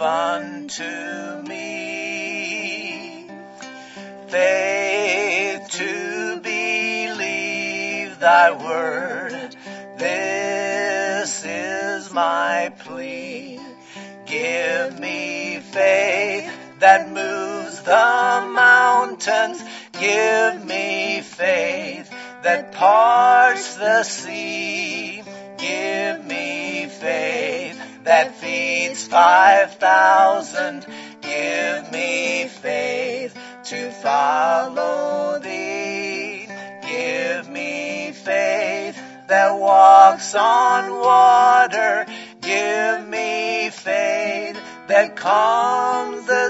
unto me faith to believe thy word. This is my plea. Give me faith that moves the mountains. Give me faith that parts the sea. Give me faith that feeds 5,000. Give me faith to follow thee. Give me faith that walks on water. Give me faith that calms the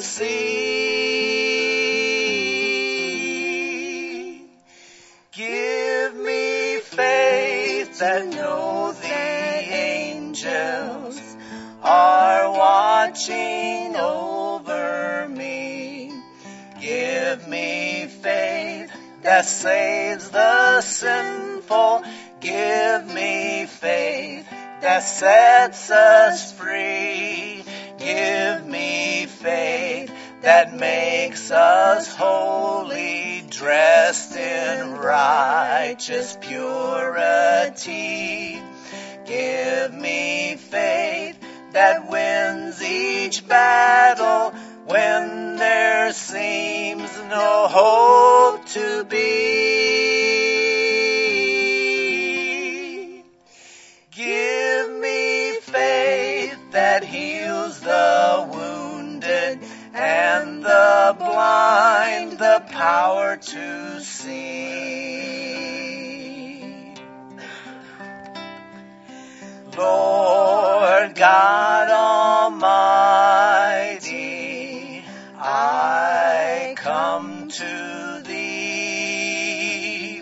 sea. Give me faith that knows the angels are watching over me. Give me faith that saves the sinful. Give me faith that sets us free. Give me faith that makes us holy, dressed in righteous purity. Give me faith that wins each battle when there seems no hope to be. Give me faith that heals the wounded and the blind, the power to see. Lord God Almighty, I come to thee.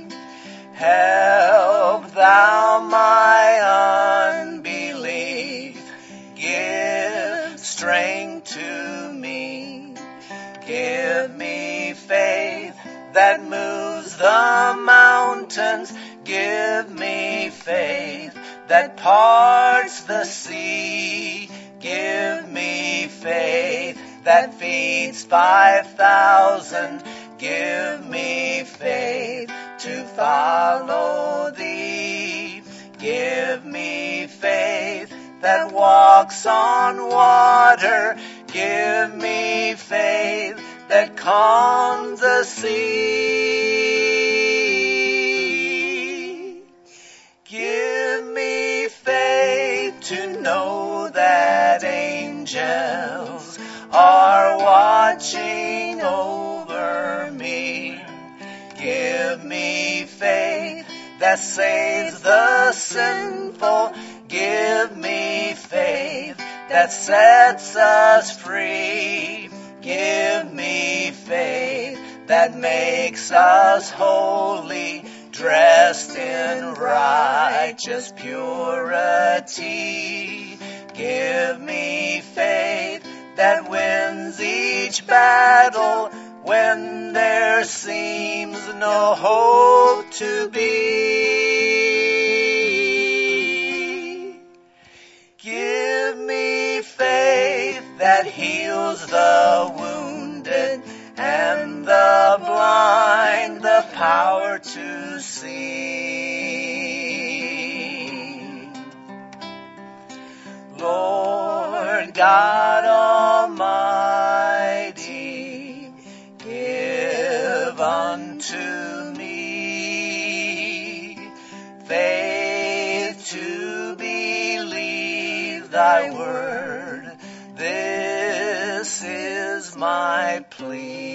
Help thou my unbelief. Give strength to me. Give me faith that moves the mountains. Give me faith that parts the sea. Give me faith that feeds 5,000. Give me faith to follow thee. Give me faith that walks on water. Give me faith that calms the sea. Give me faith to know that angels are watching over me. Give me faith that saves the sinful. Give me faith that sets us free. Give me faith that makes us holy, dressed in righteous purity. Give me faith that wins each battle when there seems no hope to be. Give me faith that heals the wounded and the blind, the power to see. Lord God Almighty, give unto me faith to believe thy word. This is my plea.